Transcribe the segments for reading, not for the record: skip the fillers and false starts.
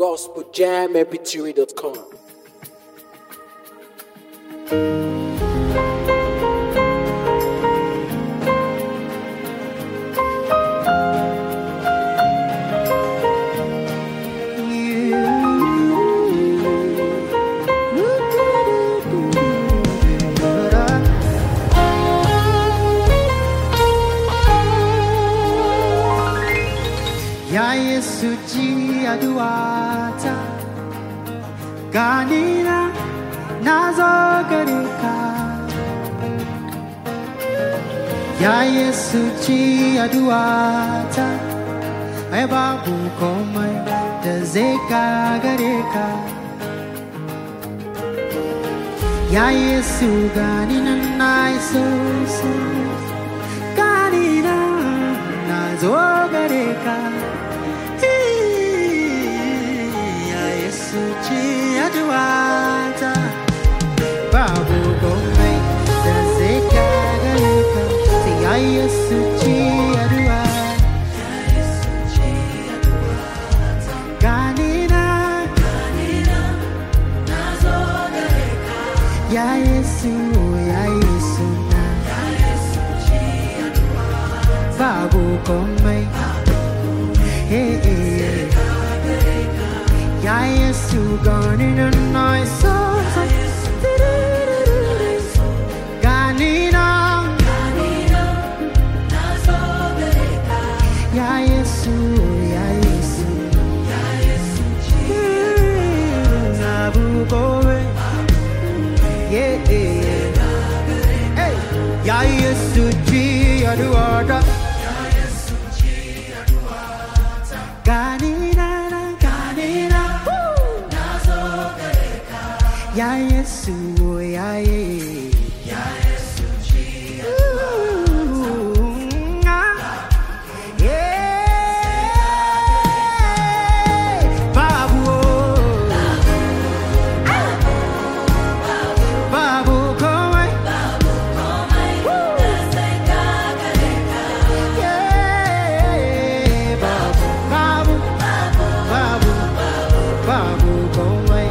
gospeljammpg.com. Ya Yesu ji aduata ganina nazo gare ka. Ya Yesu ji aduata ai babu komai da zai gagare ka. Ya Yesu ganina na iso ganina nazo gare ka. Aduata babu komai da zai gagare ka. Sai ya Yesu ji aduata ganina nazo gare ka. Ya Yesu na ji aduata babu komai Ya Yesu ganina nazo ganina nazo gare ka. Ya Yesu babu komai Ya Yesu ji aduata ganina Ya Yesu, ya Yesu ji aduata. Babu komai zai gagare ka. Babu komai.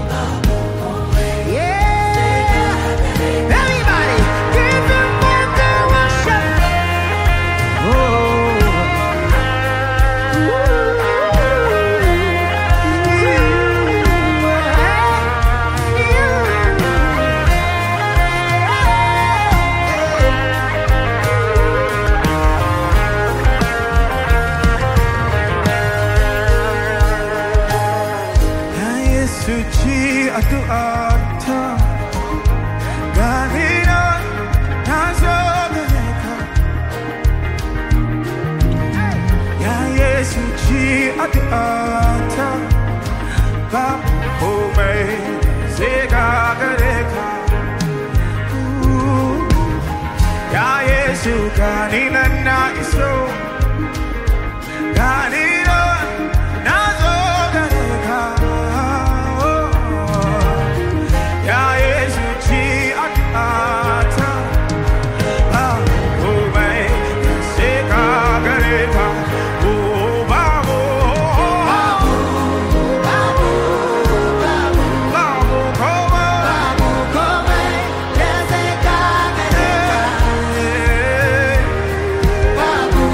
Suci aduata ganina nazo gare ka. Ya Yesu ji aduata babu komai zai gagare ka. Ya Yesu ganina na iso ganina nazo gare ka. Babu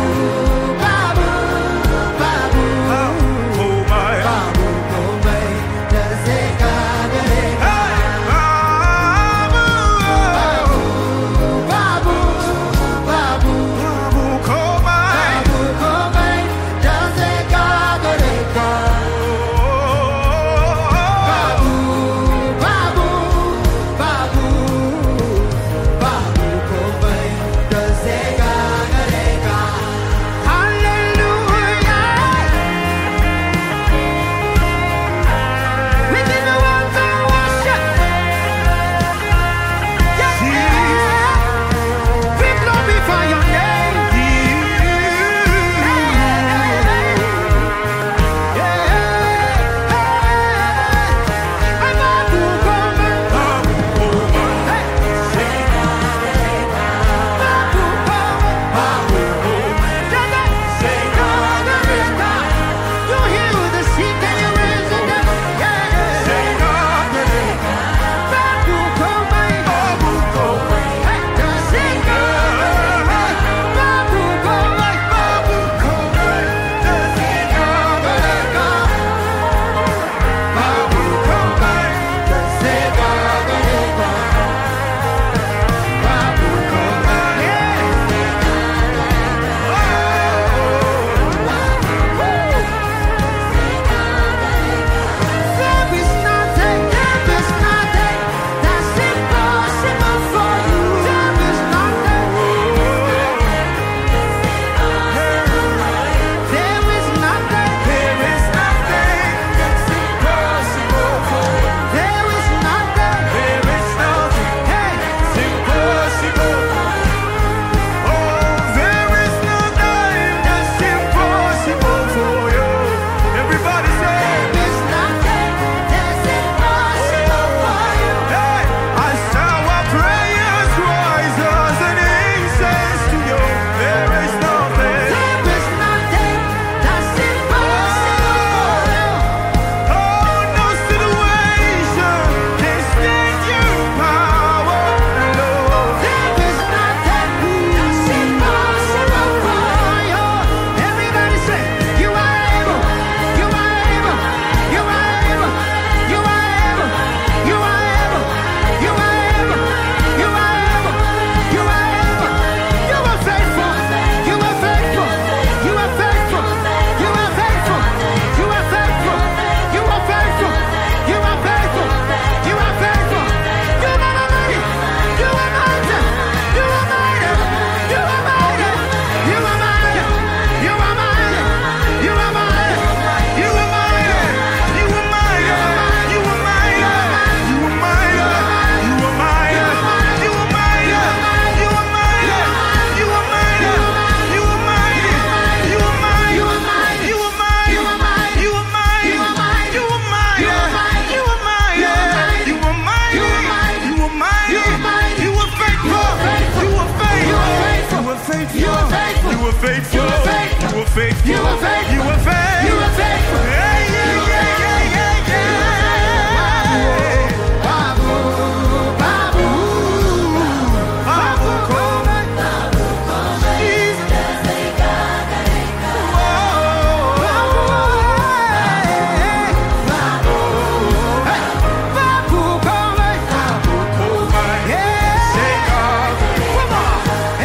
You were faithful. You were faithful. You were faithful. Yeah, yeah, yeah, yeah, yeah, yeah. Babu, Babu, Babu come. Jesus. Whoa. Babu, Babu, come. Yeah. Say God. Come on.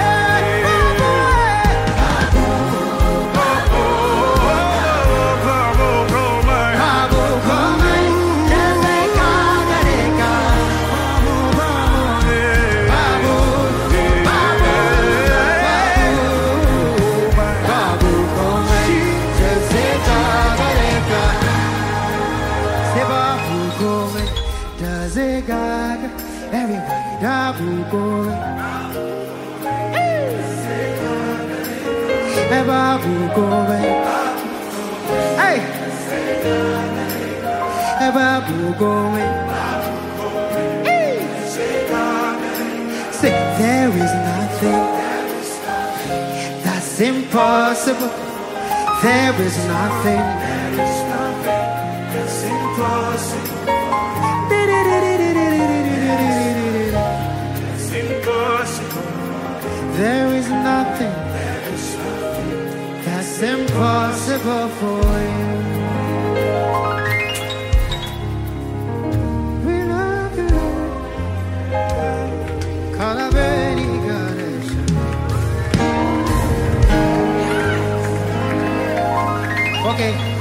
Everybody, Babu going. Babu going. Hey, Babu going. Say there is nothing that's impossible. There is nothing That's impossible. That's impossible. There is nothing that's impossible for you. We love you. Kalaveri Ganesha. Okay.